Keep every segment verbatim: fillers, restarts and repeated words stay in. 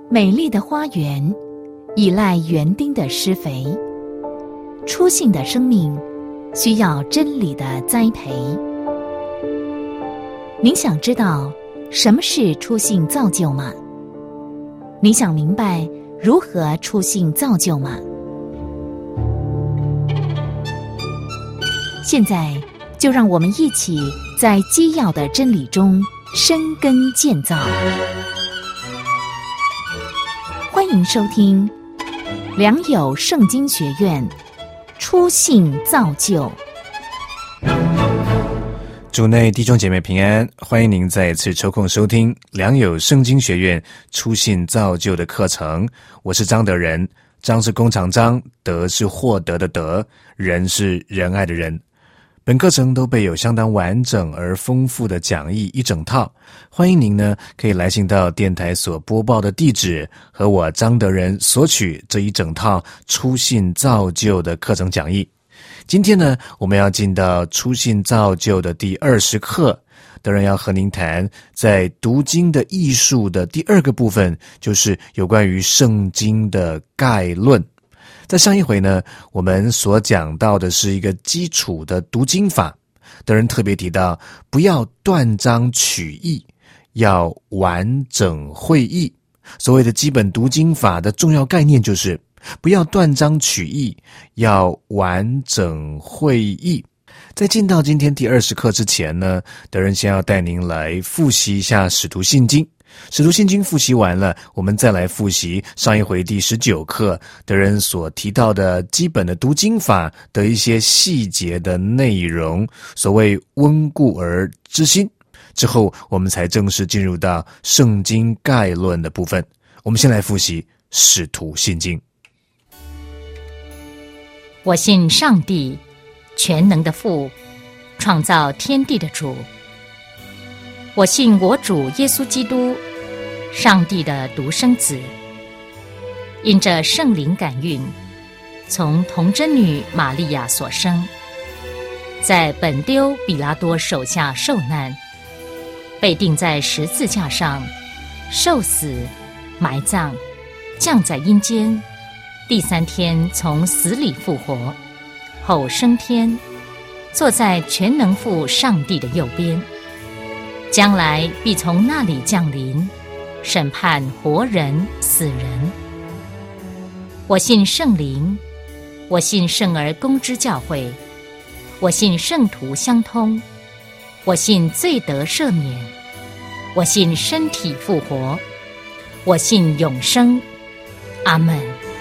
美丽的花园依赖园丁的施肥，初信的生命需要真理的栽培。您想知道什么是初信造就吗？你想明白如何初信造就吗？现在就让我们一起在基要的真理中生根建造。欢迎收听良友圣经学院初信造就。 主内弟兄姐妹平安，欢迎您再一次抽空收听良友圣经学院初信造就的课程。我是张德仁，张是弓长张，德是获得的德，仁是仁爱的仁。本课程都备有相当完整而丰富的讲义一整套，欢迎您呢可以来信到电台所播报的地址，和我张德仁索取这一整套初信造就的课程讲义。今天呢，我们要进到初信造就的第二十课，德仁要和您谈在读经的艺术的第二个部分，就是有关于圣经的概论。在上一回呢，我们所讲到的是一个基础的读经法，德仁特别提到不要断章取义，要完整会意。所谓的基本读经法的重要概念就是不要断章取义，要完整会意。在进到今天第二十课之前呢，德仁先要带您来复习一下使徒信经。使徒信经复习完了，我们再来复习上一回第十九课德仁所提到的基本的读经法的一些细节的内容，所谓温故而知新。之后我们才正式进入到圣经概论的部分。我们先来复习使徒信经。 我信上帝，全能的父，创造天地的主。我信我主耶稣基督，上帝的独生子，因着圣灵感孕，从童贞女玛利亚所生，在本丢比拉多手下受难，被钉在十字架上，受死，埋葬，降在阴间，第三天从死里复活，后升天，坐在全能父上帝的右边，将来必从那里降临，审判活人死人。我信圣灵，我信圣而公之教会，我信圣徒相通，我信罪得赦免，我信身体复活，我信永生。阿们。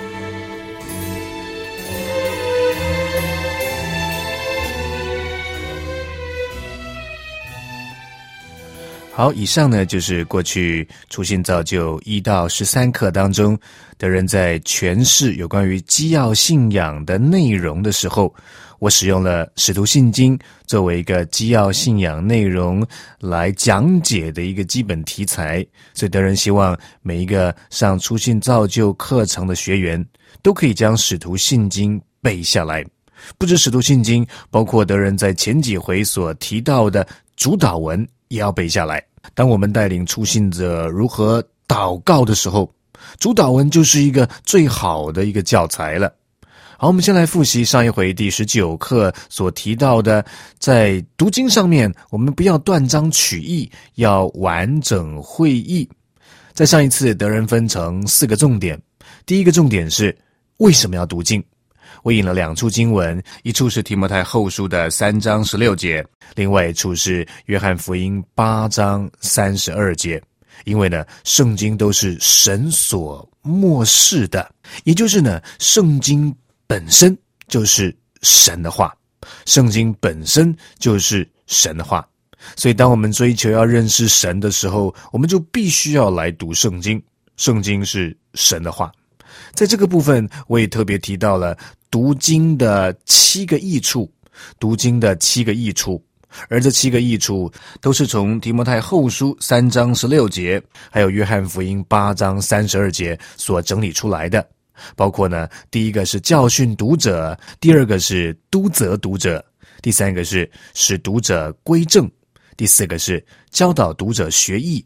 好，以上呢就是过去初信造就一到十三课当中德仁在诠释有关于基要信仰的内容的时候，我使用了使徒信经作为一个基要信仰内容来讲解的一个基本题材，所以德仁希望每一个上初信造就课程的学员都可以将使徒信经背下来。不止使徒信经，包括德仁在前几回所提到的主祷文也要背下来。当我们带领初信者如何祷告的时候，主祷文就是一个最好的一个教材了。好，我们先来复习上一回第十九课所提到的，在读经上面我们不要断章取义，要完整会意。在上一次德仁分成四个重点，第一个重点是为什么要读经。我引了两处经文，一处是提摩太后书的三章十六节，另外一处是约翰福音八章三十二节。因为呢，圣经都是神所默示的，也就是呢，圣经本身就是神的话，圣经本身就是神的话。所以当我们追求要认识神的时候，我们就必须要来读圣经，圣经是神的话。在这个部分我也特别提到了读经的七个益处，读经的七个益处，而这七个益处都是从提摩太后书三章十六节还有约翰福音八章三十二节所整理出来的。包括呢，第一个是教训读者，第二个是督责读者，第三个是使读者归正，第四个是教导读者学义，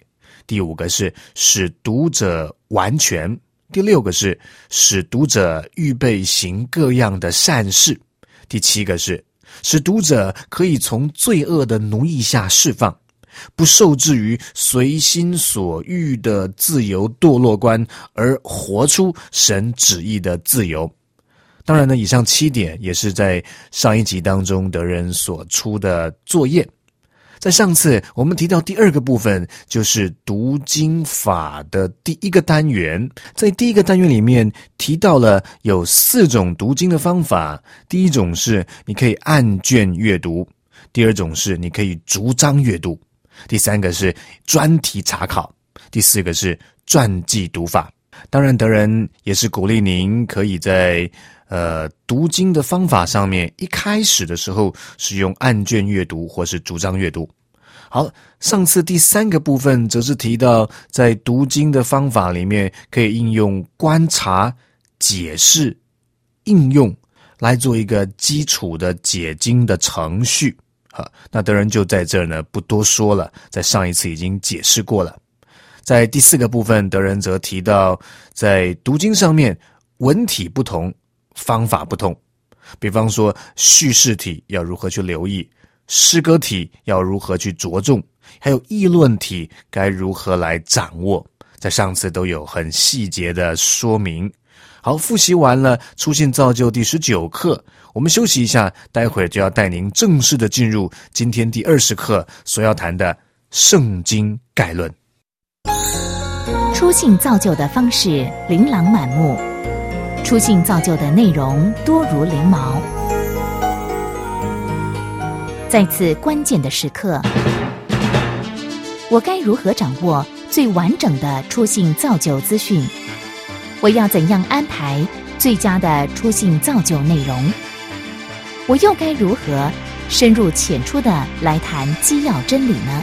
第五个是使读者完全，第六个是使读者预备行各样的善事，第七个是使读者可以从罪恶的奴役下释放，不受制于随心所欲的自由堕落观，而活出神旨意的自由。当然呢，以上七点也是在上一集当中德仁所出的作业。在上次我们提到第二个部分，就是读经法的第一个单元。在第一个单元里面提到了有四种读经的方法。第一种是你可以按卷阅读，第二种是你可以逐章阅读，第三个是专题查考，第四个是传记读法。当然德仁也是鼓励您可以在呃，读经的方法上面，一开始的时候是用按卷阅读或是逐章阅读。好，上次第三个部分则是提到，在读经的方法里面，可以应用观察、解释、应用来做一个基础的解经的程序。好，那德仁就在这儿呢不多说了，在上一次已经解释过了。在第四个部分，德仁则提到，在读经上面文体不同，方法不同，比方说叙事体要如何去留意，诗歌体要如何去着重，还有议论体该如何来掌握，在上次都有很细节的说明。好，复习完了初信造就第十九课，我们休息一下，待会儿就要带您正式的进入今天第二十课所要谈的圣经概论。 初信造就的方式琳琅满目，初信造就的内容多如翎毛。在此关键的时刻，我该如何掌握最完整的初信造就资讯？我要怎样安排最佳的初信造就内容？我又该如何深入浅出的来谈基要真理呢？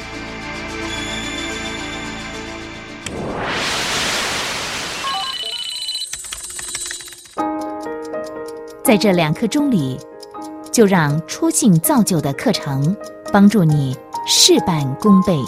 在这两刻钟里，就让初信造就的课程帮助你事半功倍。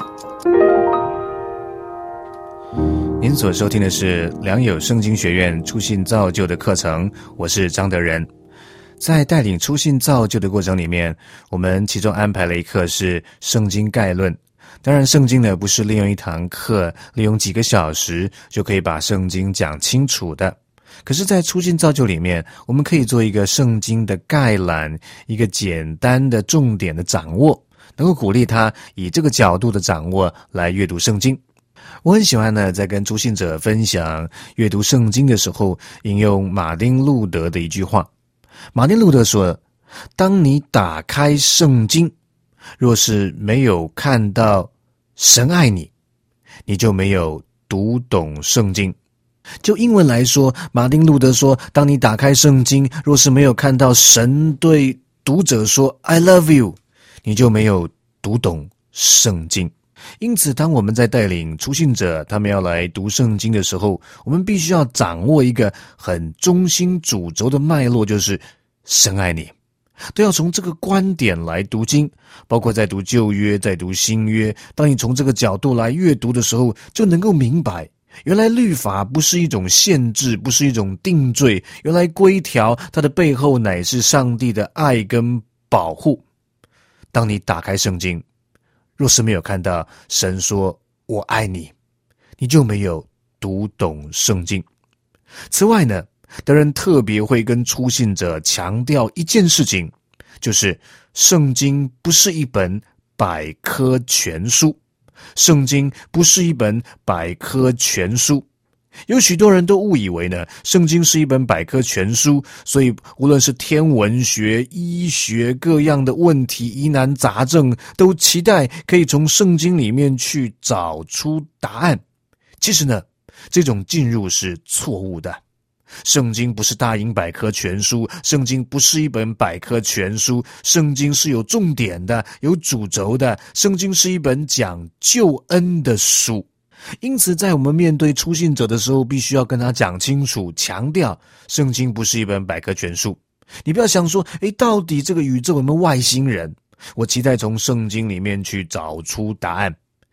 您所收听的是良友圣经学院初信造就的课程，我是张德仁。在带领初信造就的过程里面，我们其中安排了一课是圣经概论。当然圣经呢不是利用一堂课，利用几个小时就可以把圣经讲清楚的。可是在初信造就里面，我们可以做一个圣经的概览，一个简单的重点的掌握，能够鼓励他以这个角度的掌握来阅读圣经。我很喜欢呢，在跟初信者分享阅读圣经的时候，引用马丁路德的一句话。马丁路德说，当你打开圣经，若是没有看到神爱你，你就没有读懂圣经。就英文来说，马丁路德说，当你打开圣经，若是没有看到神对读者说 I love you， 你就没有读懂圣经。因此当我们在带领初信者他们要来读圣经的时候，我们必须要掌握一个很中心主轴的脉络，就是神爱你，都要从这个观点来读经。包括在读旧约，在读新约，当你从这个角度来阅读的时候，就能够明白原来律法不是一种限制，不是一种定罪，原来规条它的背后乃是上帝的爱跟保护。当你打开圣经，若是没有看到神说我爱你，你就没有读懂圣经。此外呢，德仁特别会跟初信者强调一件事情，就是圣经不是一本百科全书。圣经不是一本百科全书。有许多人都误以为呢，圣经是一本百科全书，所以无论是天文学、医学各样的问题、疑难杂症，都期待可以从圣经里面去找出答案。其实呢，这种进入是错误的。圣经不是大英百科全书，圣经不是一本百科全书，圣经是有重点的，有主轴的，圣经是一本讲救恩的书。因此在我们面对初信者的时候，必须要跟他讲清楚，强调圣经不是一本百科全书。你不要想说，诶，到底这个宇宙有没有外星人？我期待从圣经里面去找出答案。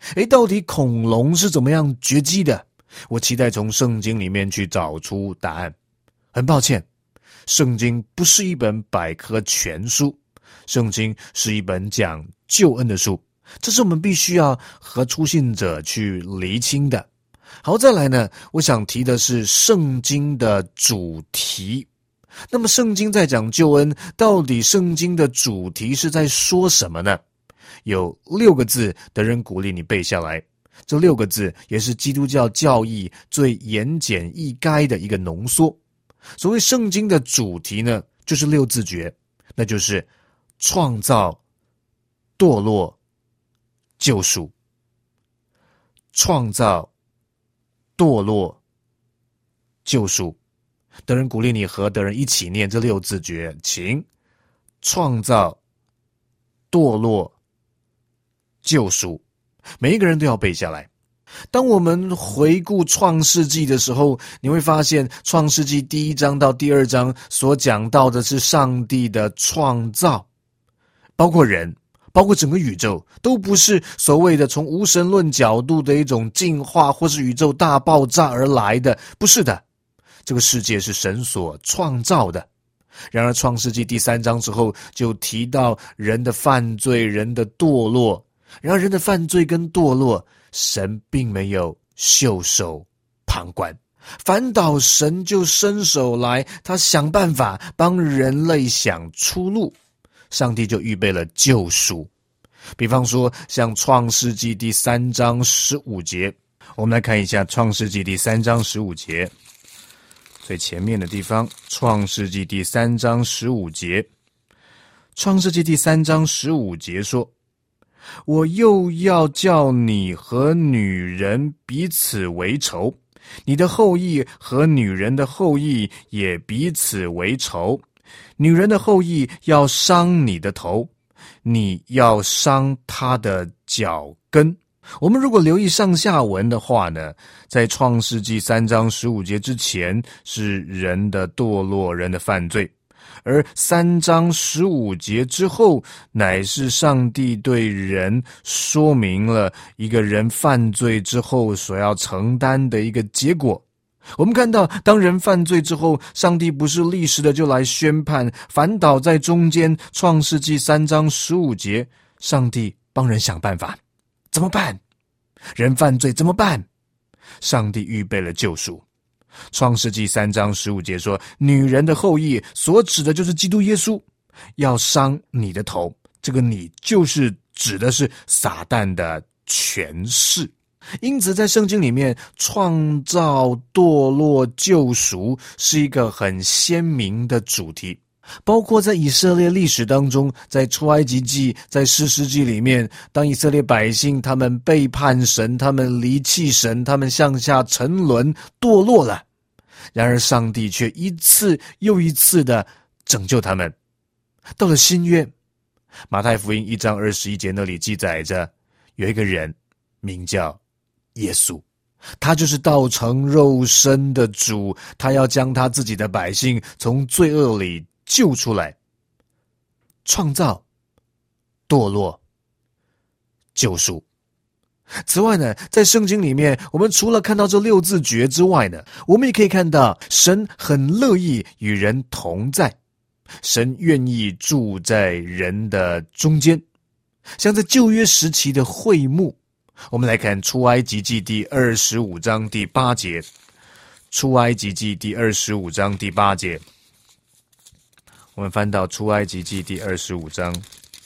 诶，到底恐龙是怎么样绝迹的？我期待从圣经里面去找出答案。很抱歉，圣经不是一本百科全书，圣经是一本讲救恩的书，这是我们必须要和初信者去厘清的。好，再来呢，我想提的是圣经的主题。那么圣经在讲救恩，到底圣经的主题是在说什么呢？有六个字的人鼓励你背下来，这六个字也是基督教教义最言简意赅的一个浓缩。所谓圣经的主题呢，就是六字诀，那就是创造、堕落、救赎。创造、堕落、救赎。德人鼓励你和德人一起念这六字诀，请创造、堕落、救赎，每一个人都要背下来。当我们回顾创世纪的时候，你会发现创世纪第一章到第二章所讲到的是上帝的创造，包括人，包括整个宇宙，都不是所谓的从无神论角度的一种进化或是宇宙大爆炸而来的，不是的。这个世界是神所创造的。然而创世纪第三章之后就提到人的犯罪，人的堕落。然而人的犯罪跟堕落，神并没有袖手旁观，反倒神就伸手来，他想办法帮人类想出路。上帝就预备了救赎。比方说像创世纪第三章十五节，我们来看一下创世纪第三章十五节，最前面的地方，创世纪第三章十五节。创世纪第三章十五节说，我又要叫你和女人彼此为仇，你的后裔和女人的后裔也彼此为仇，女人的后裔要伤你的头，你要伤她的脚跟。我们如果留意上下文的话呢，在创世纪三章十五节之前是人的堕落，人的犯罪，而三章十五节之后乃是上帝对人说明了一个人犯罪之后所要承担的一个结果。我们看到当人犯罪之后，上帝不是立时的就来宣判，反倒在中间创世纪三章十五节，上帝帮人想办法。怎么办？人犯罪怎么办？上帝预备了救赎。创世纪三章十五节说，女人的后裔所指的就是基督耶稣，要伤你的头。这个你就是指的是撒旦的权势。因此在圣经里面，创造、堕落、救赎是一个很鲜明的主题。包括在以色列历史当中，在出埃及记，在士师记里面，当以色列百姓他们背叛神，他们离弃神，他们向下沉沦堕落了，然而上帝却一次又一次的拯救他们。到了新约，马太福音一章二十一节那里记载着，有一个人名叫耶稣，他就是道成肉身的主，他要将他自己的百姓从罪恶里救出来。创造、堕落、救赎。此外呢，在圣经里面，我们除了看到这六字诀之外呢，我们也可以看到神很乐意与人同在，神愿意住在人的中间。像在旧约时期的会幕，我们来看出埃及记第二十五章第八节。出埃及记第二十五章第八节，我们翻到出埃及记第二十五章。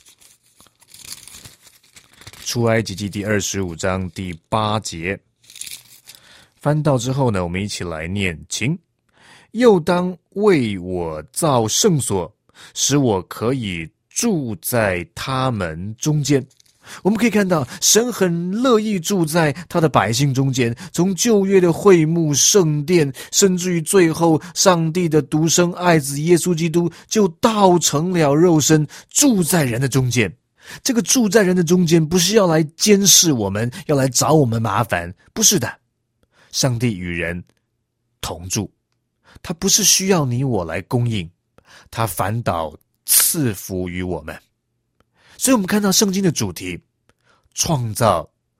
出埃及记第二十五章第八节，翻到之后呢，我们一起来念，请。又当为我造圣所，使我可以住在他们中间。我们可以看到神很乐意住在他的百姓中间，从旧约的会幕圣殿，甚至于最后上帝的独生爱子耶稣基督就道成了肉身，住在人的中间。这个住在人的中间不是要来监视我们，要来找我们麻烦，不是的。上帝与人同住，他不是需要你我来供应，他反倒赐福于我们。所以我们看到圣经的主题，创造、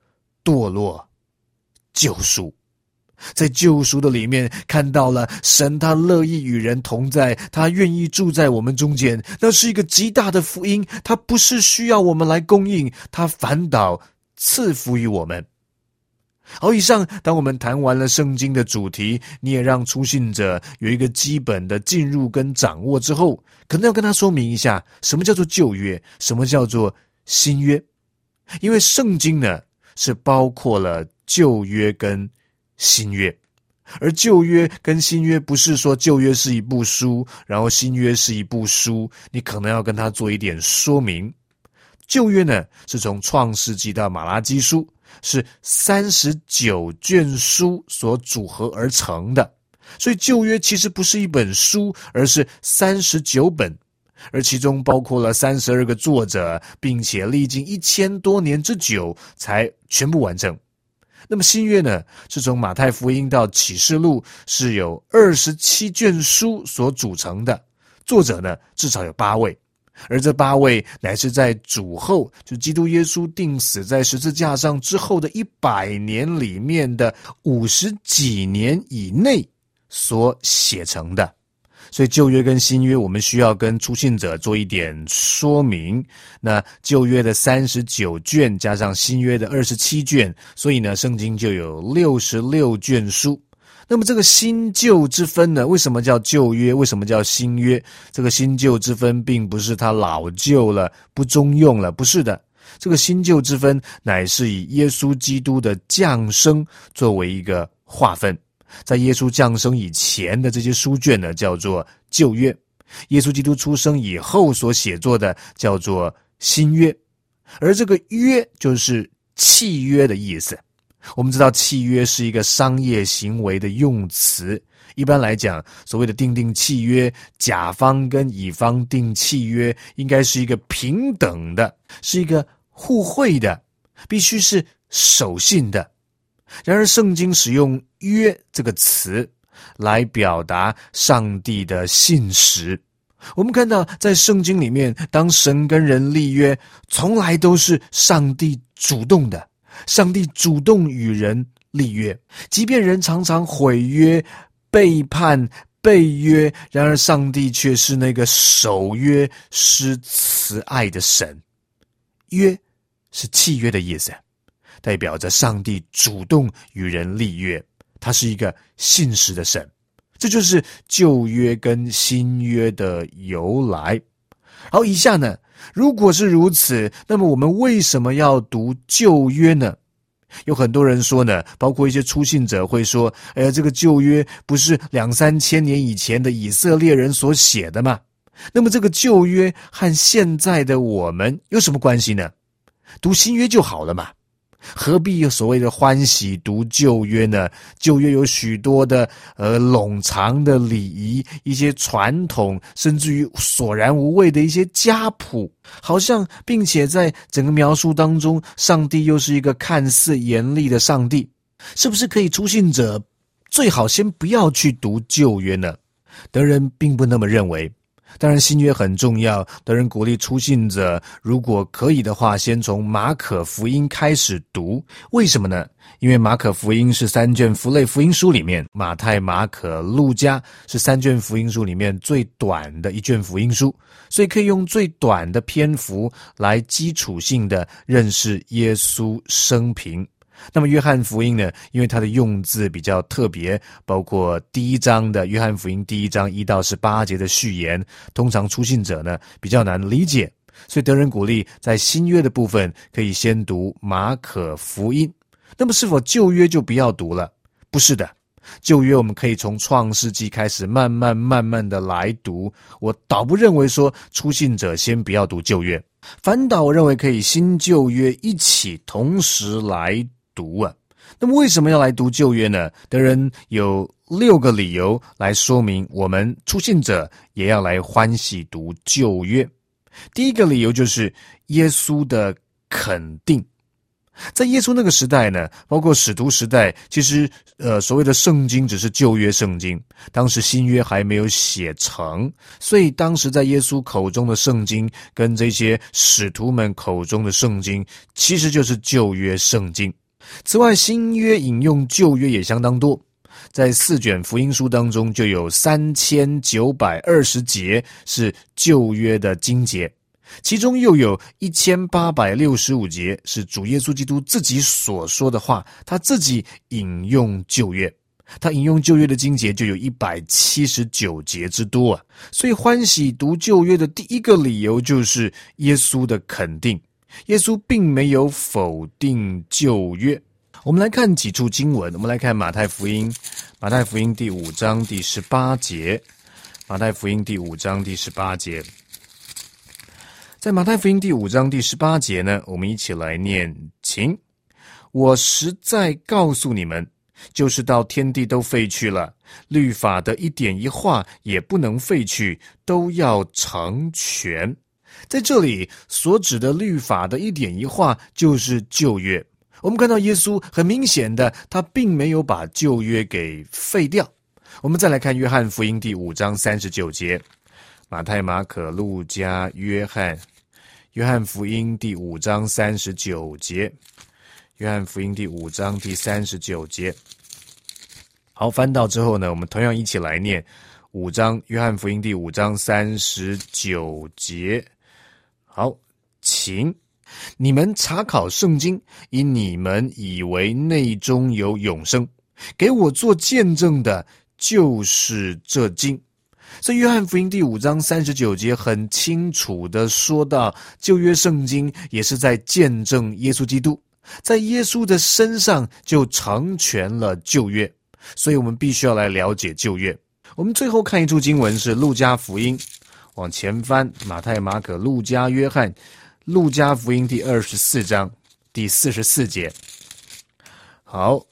堕落、救赎。在救赎的里面看到了神他乐意与人同在，他愿意住在我们中间，那是一个极大的福音，他不是需要我们来供应，他反倒赐福于我们。好，以上当我们谈完了圣经的主题，你也让初信者有一个基本的进入跟掌握之后，可能要跟他说明一下什么叫做旧约，什么叫做新约。因为圣经呢是包括了旧约跟新约，而旧约跟新约不是说旧约是一部书，然后新约是一部书，你可能要跟他做一点说明。旧约呢是从创世纪到马拉基书，是三十九卷书所组合而成的，所以旧约其实不是一本书，而是三十九本，而其中包括了三十二个作者，并且历经一千多年之久才全部完成。那么新约呢，是从马太福音到启示录，是有二十七卷书所组成的，作者呢至少有八位，而这八位乃是在主后，就基督耶稣钉死在十字架上之后的一百年里面的五十几年以内所写成的。所以旧约跟新约我们需要跟初信者做一点说明。那旧约的三十九卷加上新约的二十七卷，所以呢圣经就有六十六卷书。那么这个新旧之分呢，为什么叫旧约，为什么叫新约？这个新旧之分并不是它老旧了，不中用了，不是的。这个新旧之分乃是以耶稣基督的降生作为一个划分。在耶稣降生以前的这些书卷呢，叫做旧约；耶稣基督出生以后所写作的叫做新约。而这个约就是契约的意思。我们知道契约是一个商业行为的用词，一般来讲，所谓的订定契约，甲方跟乙方订契约应该是一个平等的，是一个互惠的，必须是守信的。然而圣经使用约这个词来表达上帝的信实。我们看到在圣经里面，当神跟人立约，从来都是上帝主动的，上帝主动与人立约，即便人常常毁约、背叛、背约，然而上帝却是那个守约施慈爱的神。约是契约的意思，代表着上帝主动与人立约，他是一个信实的神。这就是旧约跟新约的由来。好，以下呢，如果是如此，那么我们为什么要读旧约呢？有很多人说呢，包括一些初信者会说，哎呀，这个旧约不是两三千年以前的以色列人所写的吗？那么这个旧约和现在的我们有什么关系呢？读新约就好了嘛。何必所谓的欢喜读旧约呢？旧约有许多的呃冗长的礼仪，一些传统，甚至于索然无味的一些家谱，好像并且在整个描述当中，上帝又是一个看似严厉的上帝。是不是可以初信者最好先不要去读旧约呢？德人并不那么认为。当然新约很重要，德人鼓励初信者如果可以的话，先从马可福音开始读。为什么呢？因为马可福音是三卷福类福音书里面，马太、马可、路加是三卷福音书里面最短的一卷福音书，所以可以用最短的篇幅来基础性的认识耶稣生平。那么约翰福音呢，因为它的用字比较特别，包括第一章的约翰福音第一章一到十八节的序言，通常初信者呢比较难理解，所以德人鼓励在新约的部分可以先读马可福音。那么是否旧约就不要读了？不是的，旧约我们可以从创世纪开始慢慢慢慢的来读。我倒不认为说初信者先不要读旧约，反倒我认为可以新旧约一起同时来读啊。那么为什么要来读旧约呢？德人有六个理由来说明我们初信者也要来欢喜读旧约。第一个理由就是耶稣的肯定。在耶稣那个时代呢，包括使徒时代，其实呃所谓的圣经只是旧约圣经，当时新约还没有写成，所以当时在耶稣口中的圣经跟这些使徒们口中的圣经其实就是旧约圣经。 此外，新约引用旧约也相当多，在四卷福音书当中就有三千九百二十节是旧约的经节，其中又有一千八百六十五节是主耶稣基督自己所说的话，他自己引用旧约。他引用旧约的经节就有一百七十九节之多啊，所以欢喜读旧约的第一个理由就是耶稣的肯定。耶稣并没有否定旧约。我们来看几处经文，我们来看马太福音，马太福音第五章第十八节，马太福音第五章第十八节。在马太福音第五章第十八节呢，我们一起来念，请。我实在告诉你们，就是到天地都废去了，律法的一点一画也不能废去，都要成全。在这里所指的律法的一点一画就是旧约。我们看到耶稣很明显的，他并没有把旧约给废掉。我们再来看约翰福音第五章三十九节，马太、马可、路加、约翰，约翰福音第五章三十九节，约翰福音第五章第三十九节。好，翻到之后呢，我们同样一起来念五章，约翰福音第五章三十九节。好，请。你们查考圣经，因你们以为内中有永生，给我做见证的就是这经。所以约翰福音第五章三十九节很清楚的说到，旧约圣经也是在见证耶稣基督，在耶稣的身上就成全了旧约，所以我们必须要来了解旧约。我们最后看一处经文是路加福音，往前翻，马太、马可、路加、约翰，路加福音第二十四章第四十四节。好，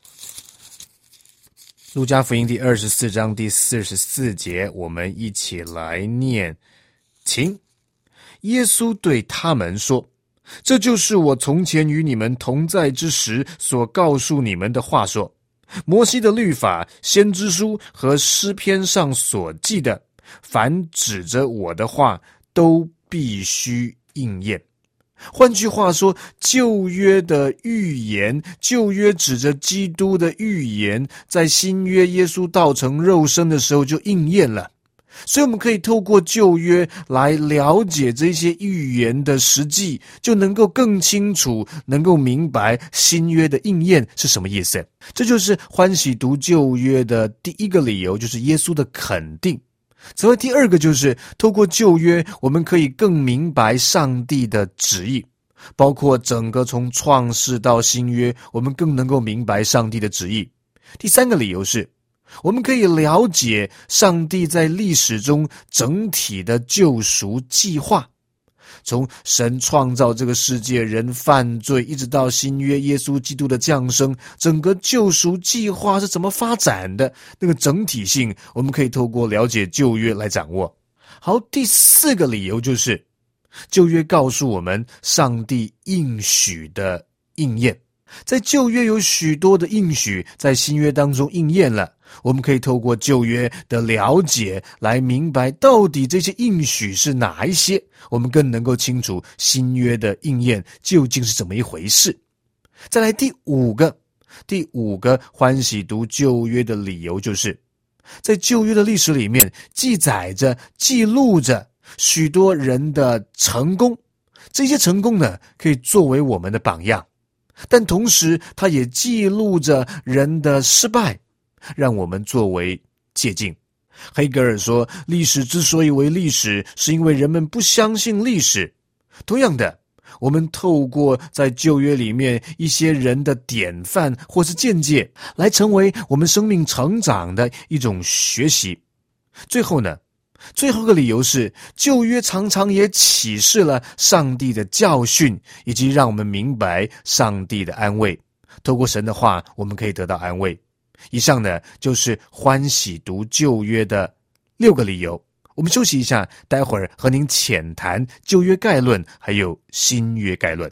路加福音第二十四章第四十四节，我们一起来念，请。耶稣对他们说，这就是我从前与你们同在之时所告诉你们的话说，摩西的律法、先知书和诗篇上所记的，凡指着我的话都必须应验。换句话说，旧约的预言，旧约指着基督的预言，在新约耶稣道成肉身的时候就应验了。所以我们可以透过旧约来了解这些预言的实际，就能够更清楚，能够明白新约的应验是什么意思。这就是欢喜读旧约的第一个理由，就是耶稣的肯定。此外，第二个就是透过旧约，我们可以更明白上帝的旨意，包括整个从创世到新约，我们更能够明白上帝的旨意。第三个理由是，我们可以了解上帝在历史中整体的救赎计划。从神创造这个世界，人犯罪，一直到新约耶稣基督的降生，整个救赎计划是怎么发展的，那个整体性我们可以透过了解旧约来掌握。好，第四个理由就是旧约告诉我们上帝应许的应验。在旧约有许多的应许在新约当中应验了，我们可以透过旧约的了解来明白到底这些应许是哪一些，我们更能够清楚新约的应验究竟是怎么一回事。再来第五个，第五个欢喜读旧约的理由就是，在旧约的历史里面记载着记录着许多人的成功，这些成功呢可以作为我们的榜样，但同时它也记录着人的失败，让我们作为借鉴。黑格尔说，历史之所以为历史，是因为人们不相信历史。同样的，我们透过在旧约里面一些人的典范或是见解，来成为我们生命成长的一种学习。最后呢，最后一个理由是，旧约常常也启示了上帝的教训，以及让我们明白上帝的安慰。透过神的话，我们可以得到安慰。以上呢，就是欢喜读旧约的六个理由。我们休息一下，待会儿和您浅谈旧约概论，还有新约概论。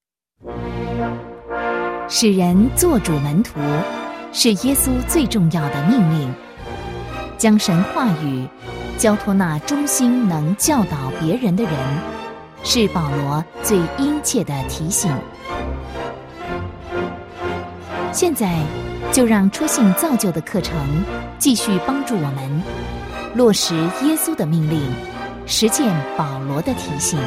使人做主门徒，是耶稣最重要的命令。将神话语交托那忠心能教导别人的人，是保罗最殷切的提醒。 现在就让初信造就的课程继续帮助我们落实耶稣的命令，实践保罗的提醒。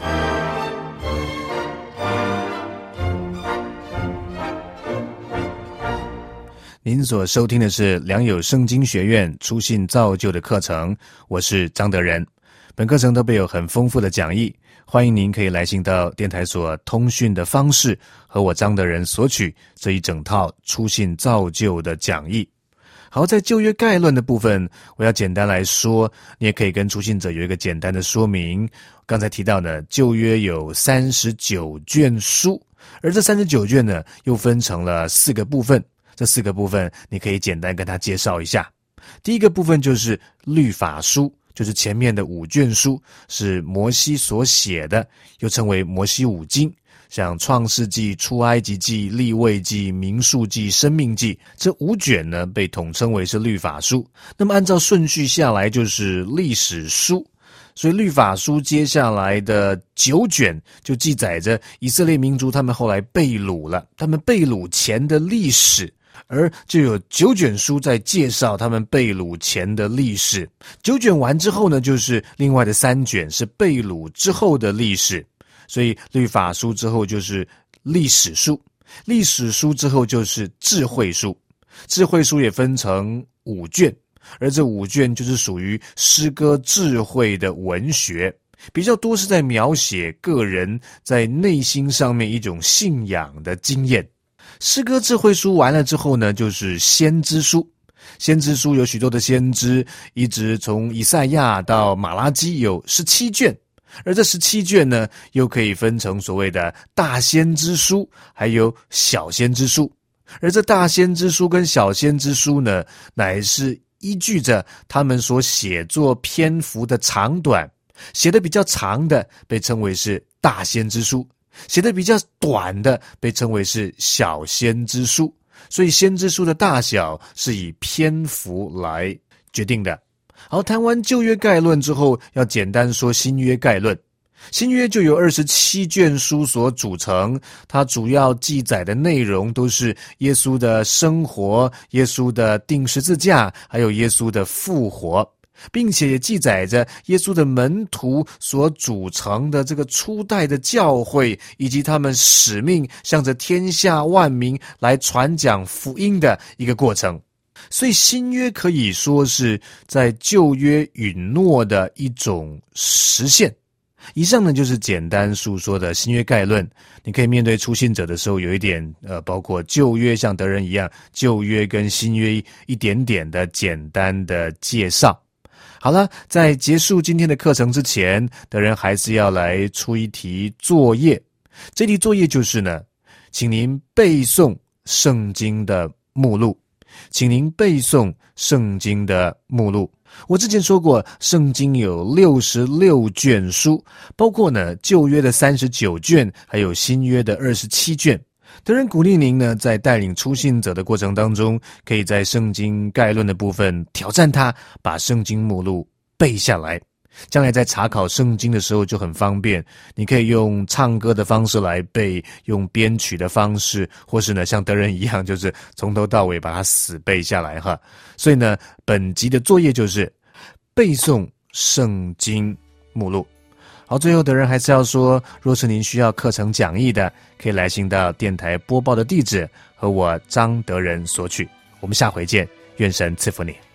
您所收听的是良友圣经学院初信造就的课程，我是张德仁。本课程都备有很丰富的讲义，欢迎您可以来信到电台所通讯的方式，和我张德仁索取这一整套初信造就的讲义。好，在旧约概论的部分，我要简单来说，你也可以跟初信者有一个简单的说明。刚才提到呢，旧约有三十九卷书，而这三十九卷呢，又分成了四个部分。这四个部分你可以简单跟他介绍一下。第一个部分就是律法书，就是前面的五卷书，是摩西所写的，又称为摩西五经，像创世纪、出埃及记、利未记、民数记、申命记，这五卷呢被统称为是律法书。那么按照顺序下来就是历史书，所以律法书接下来的九卷就记载着以色列民族他们后来被掳了，他们被掳前的历史，而就有九卷书在介绍他们被掳前的历史。九卷完之后呢，就是另外的三卷是被掳之后的历史。所以律法书之后就是历史书，历史书之后就是智慧书，智慧书也分成五卷，而这五卷就是属于诗歌智慧的文学，比较多是在描写个人在内心上面一种信仰的经验。诗歌智慧书完了之后呢，就是先知书。先知书有许多的先知，一直从以赛亚到马拉基有十七卷，而这十七卷呢，又可以分成所谓的大先知书，还有小先知书。而这大先知书跟小先知书呢，乃是依据着他们所写作篇幅的长短，写的比较长的被称为是大先知书，写的比较短的被称为是小先知书。所以先知书的大小是以篇幅来决定的。好，谈完旧约概论之后，要简单说新约概论。新约就由二十七卷书所组成，它主要记载的内容都是耶稣的生活、耶稣的钉十字架，还有耶稣的复活，并且也记载着耶稣的门徒所组成的这个初代的教会，以及他们使命向着天下万民来传讲福音的一个过程。所以新约可以说是在旧约允诺的一种实现。以上呢就是简单述说的新约概论。你可以面对初信者的时候有一点呃，包括旧约像德仁一样，旧约跟新约一点点的简单的介绍。好了，在结束今天的课程之前，德仁还是要来出一题作业。这题作业就是呢，请您背诵圣经的目录。请您背诵圣经的目录。我之前说过，圣经有六十六卷书，包括呢旧约的三十九卷，还有新约的二十七卷。德仁鼓励您呢，在带领初信者的过程当中，可以在圣经概论的部分挑战他，把圣经目录背下来。将来在查考圣经的时候就很方便，你可以用唱歌的方式来背，用编曲的方式，或是呢像德仁一样，就是从头到尾把它死背下来哈。所以呢，本集的作业就是背诵圣经目录。好，最后德仁还是要说，若是您需要课程讲义的，可以来信到电台播报的地址，和我张德仁索取。我们下回见，愿神赐福你。